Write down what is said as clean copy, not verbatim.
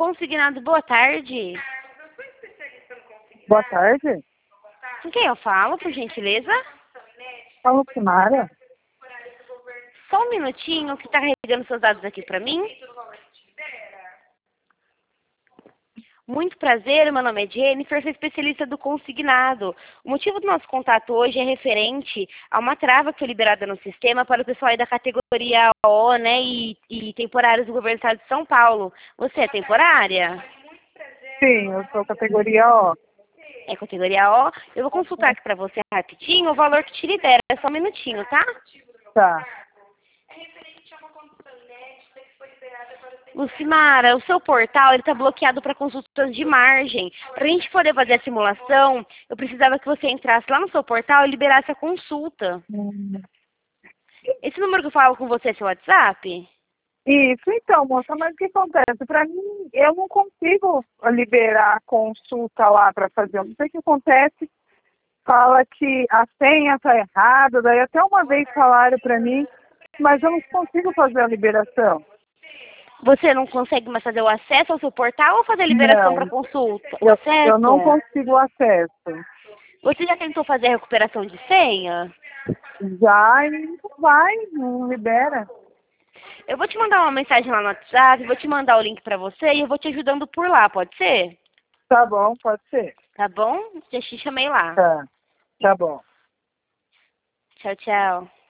Consignado, boa tarde. Boa tarde. Com quem eu falo, por gentileza? Fala, Simara. Só um minutinho que tá carregando seus dados aqui pra mim. Muito prazer, meu nome é Jennifer, sou especialista do consignado. O motivo do nosso contato hoje é referente a uma trava que foi liberada no sistema para o pessoal aí da categoria O, né, e temporários do governo do estado de São Paulo. Você é temporária? Sim, eu sou categoria O. É categoria O. Eu vou consultar aqui para você rapidinho o valor que te libera. É só um minutinho, tá? Tá. Lucimara, o seu portal está bloqueado para consultas de margem. Para a gente poder fazer a simulação, eu precisava que você entrasse lá no seu portal e liberasse a consulta. Esse número que eu falo com você é seu WhatsApp? Isso, então, moça, mas o que acontece? Para mim, eu não consigo liberar a consulta lá para fazer. Eu não sei o que acontece. Fala que a senha está errada, daí até uma vez falaram para mim, mas eu não consigo fazer a liberação. Você não consegue mais fazer o acesso ao seu portal ou fazer a liberação para Não, consulta? O eu não acesso? consigo acesso. Você já tentou fazer a recuperação de senha? Já e não vai, não libera. Eu vou te mandar uma mensagem lá no WhatsApp, vou te mandar o link para você e eu vou te ajudando por lá, pode ser? Tá bom, pode ser. Tá bom? Já te chamei lá. Tá, tá bom. Tchau, tchau.